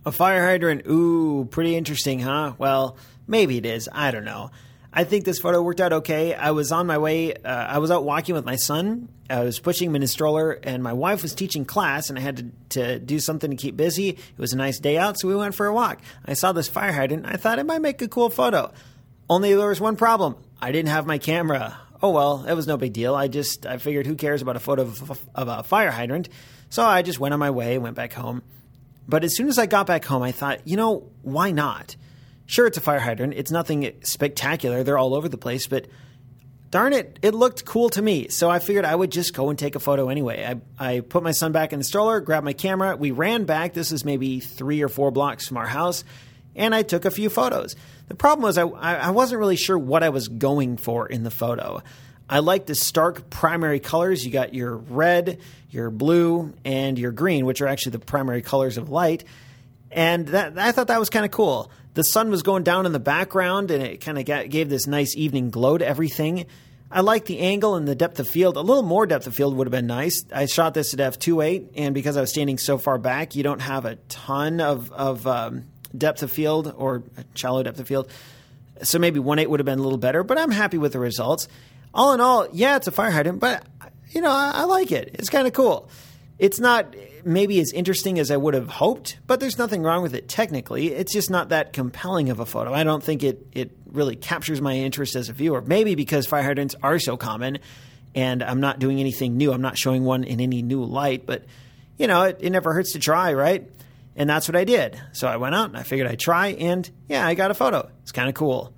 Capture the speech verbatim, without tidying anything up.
A fire hydrant. Ooh, pretty interesting, huh? Well, maybe it is. I don't know. I think this photo worked out okay. I was on my way. Uh, I was out walking with my son. I was pushing him in his stroller, and my wife was teaching class, and I had to, to do something to keep busy. It was a nice day out, so we went for a walk. I saw this fire hydrant. I thought it might make a cool photo. Only there was one problem. I didn't have my camera. Oh, well, it was no big deal. I just I figured who cares about a photo of, of a fire hydrant? So I just went on my way, went back home. But as soon as I got back home, I thought, you know, why not? Sure, it's a fire hydrant. It's nothing spectacular. They're all over the place, but darn it, it looked cool to me. So I figured I would just go and take a photo anyway. I, I put my son back in the stroller, grabbed my camera. We ran back. This is maybe three or four blocks from our house, and I took a few photos. The problem was I, I wasn't really sure what I was going for in the photo. I like the stark primary colors. You got your red, your blue, and your green, which are actually the primary colors of light. And that, I thought that was kind of cool. The sun was going down in the background, and it kind of gave this nice evening glow to everything. I like the angle and the depth of field. A little more depth of field would have been nice. I shot this at f two point eight, and because I was standing so far back, you don't have a ton of, of um, depth of field or a shallow depth of field. So maybe one point eight would have been a little better, but I'm happy with the results. All in all, yeah, it's a fire hydrant, but, you know, I, I like it. It's kind of cool. It's not maybe as interesting as I would have hoped, but there's nothing wrong with it technically. It's just not that compelling of a photo. I don't think it, it really captures my interest as a viewer. Maybe because fire hydrants are so common and I'm not doing anything new. I'm not showing one in any new light, but, you know, it, it never hurts to try, right? And that's what I did. So I went out and I figured I'd try, and, yeah, I got a photo. It's kind of cool.